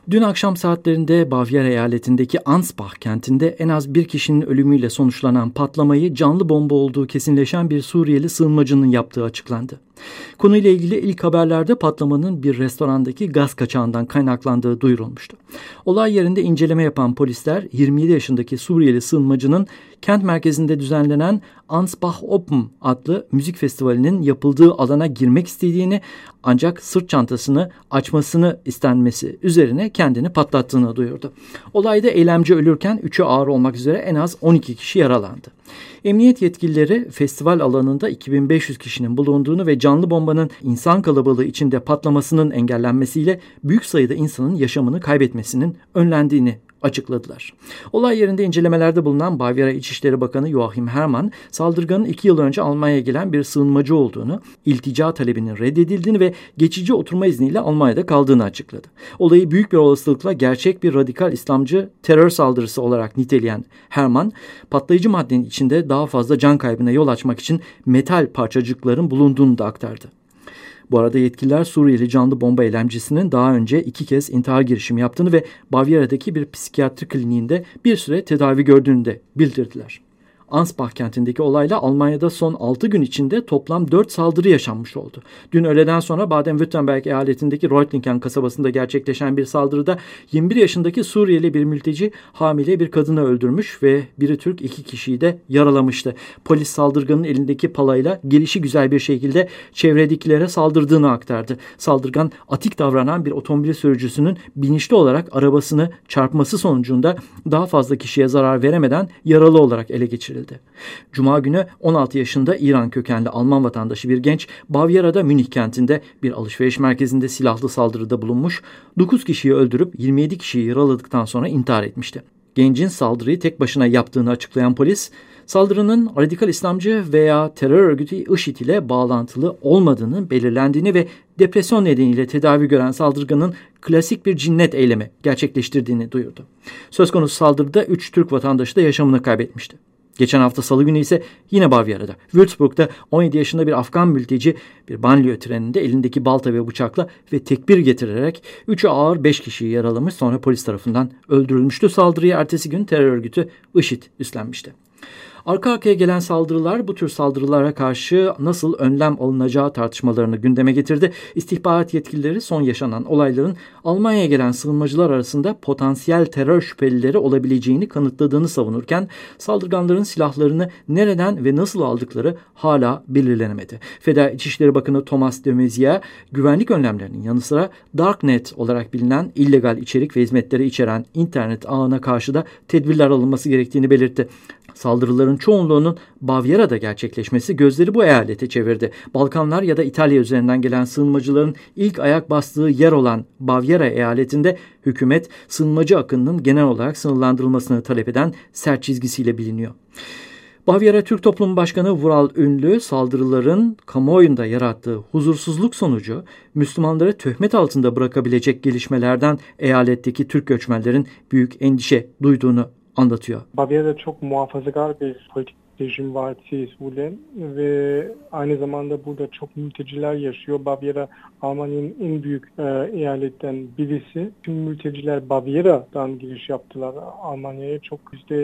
Dün akşam saatlerinde Bavyera eyaletindeki Ansbach kentinde en az bir kişinin ölümüyle sonuçlanan patlamayı canlı bomba olduğu kesinleşen bir Suriyeli sığınmacının yaptığı açıklandı. Konuyla ilgili ilk haberlerde patlamanın bir restorandaki gaz kaçağından kaynaklandığı duyurulmuştu. Olay yerinde inceleme yapan polisler 27 yaşındaki Suriyeli sığınmacının kent merkezinde düzenlenen Ansbach Open adlı müzik festivalinin yapıldığı alana girmek istediğini ancak sırt çantasını açmasını istenmesi üzerine kendini patlattığını duyurdu. Olayda eylemci ölürken 3'ü ağır olmak üzere en az 12 kişi yaralandı. Emniyet yetkilileri festival alanında 2500 kişinin bulunduğunu ve canlı bombanın insan kalabalığı içinde patlamasının engellenmesiyle büyük sayıda insanın yaşamını kaybetmesinin önlendiğini açıkladılar. Olay yerinde incelemelerde bulunan Bavyera İçişleri Bakanı Joachim Herrmann, saldırganın 2 yıl önce Almanya'ya gelen bir sığınmacı olduğunu, iltica talebinin reddedildiğini ve geçici oturma izniyle Almanya'da kaldığını açıkladı. Olayı büyük bir olasılıkla gerçek bir radikal İslamcı terör saldırısı olarak niteleyen Herrmann, patlayıcı maddenin içinde daha fazla can kaybına yol açmak için metal parçacıkların bulunduğunu da aktardı. Bu arada yetkililer Suriyeli canlı bomba eylemcisinin daha önce 2 kez intihar girişimi yaptığını ve Bavyera'daki bir psikiyatri kliniğinde bir süre tedavi gördüğünü de bildirdiler. Ansbach kentindeki olayla Almanya'da son 6 gün içinde toplam 4 saldırı yaşanmış oldu. Dün öğleden sonra Baden-Württemberg eyaletindeki Reutlingen kasabasında gerçekleşen bir saldırıda 21 yaşındaki Suriyeli bir mülteci hamile bir kadını öldürmüş ve biri Türk 2 kişiyi de yaralamıştı. Polis saldırganın elindeki palayla gelişigüzel bir şekilde çevredekilere saldırdığını aktardı. Saldırgan atik davranan bir otomobil sürücüsünün bilinçli olarak arabasını çarpması sonucunda daha fazla kişiye zarar veremeden yaralı olarak ele geçirildi. Cuma günü 16 yaşında İran kökenli Alman vatandaşı bir genç Bavyera'da Münih kentinde bir alışveriş merkezinde silahlı saldırıda bulunmuş, 9 kişiyi öldürüp 27 kişiyi yaraladıktan sonra intihar etmişti. Gencin saldırıyı tek başına yaptığını açıklayan polis, saldırının radikal İslamcı veya terör örgütü IŞİD ile bağlantılı olmadığını belirlendiğini ve depresyon nedeniyle tedavi gören saldırganın klasik bir cinnet eylemi gerçekleştirdiğini duyurdu. Söz konusu saldırıda 3 Türk vatandaşı da yaşamını kaybetmişti. Geçen hafta Salı günü ise yine Bavyera'da, Würzburg'da 17 yaşında bir Afgan mülteci bir banliyö treninde elindeki balta ve bıçakla ve tekbir getirerek 3'ü ağır 5 kişiyi yaralamış, sonra polis tarafından öldürülmüştü. Saldırıyı ertesi gün terör örgütü IŞİD üstlenmişti. Arka arkaya gelen saldırılar bu tür saldırılara karşı nasıl önlem alınacağı tartışmalarını gündeme getirdi. İstihbarat yetkilileri son yaşanan olayların Almanya'ya gelen sığınmacılar arasında potansiyel terör şüphelileri olabileceğini kanıtladığını savunurken saldırganların silahlarını nereden ve nasıl aldıkları hala belirlenemedi. Federal İçişleri Bakanı Thomas de Maizière, güvenlik önlemlerinin yanı sıra Darknet olarak bilinen illegal içerik ve hizmetleri içeren internet ağına karşı da tedbirler alınması gerektiğini belirtti. Saldırıların çoğunluğunun Bavyera'da gerçekleşmesi gözleri bu eyalete çevirdi. Balkanlar ya da İtalya üzerinden gelen sığınmacıların ilk ayak bastığı yer olan Bavyera eyaletinde hükümet sığınmacı akınının genel olarak sınırlandırılmasını talep eden sert çizgisiyle biliniyor. Bavyera Türk Toplumu Başkanı Vural Ünlü, saldırıların kamuoyunda yarattığı huzursuzluk sonucu Müslümanları töhmet altında bırakabilecek gelişmelerden eyaletteki Türk göçmenlerin büyük endişe duyduğunu anlatıyor. Bavyera'da çok muhafazakar bir politik rejim var, CSU'de ve aynı zamanda burada çok mülteciler yaşıyor. Bavyera Almanya'nın en büyük eyaletten birisi. Tüm mülteciler Bavyera'dan giriş yaptılar Almanya'ya. Çok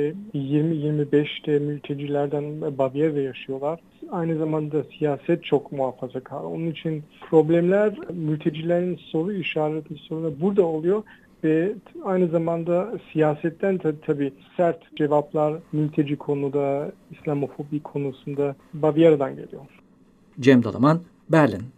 %20-25'te mültecilerden Bavyera'da yaşıyorlar. Aynı zamanda siyaset çok muhafazakar. Onun için problemler, mültecilerin soru işareti soruları burada oluyor. Ve aynı zamanda siyasetten tabii sert cevaplar mülteci konuda, İslamofobi konusunda Bavyera'dan geliyor. Cem Dalaman, Berlin.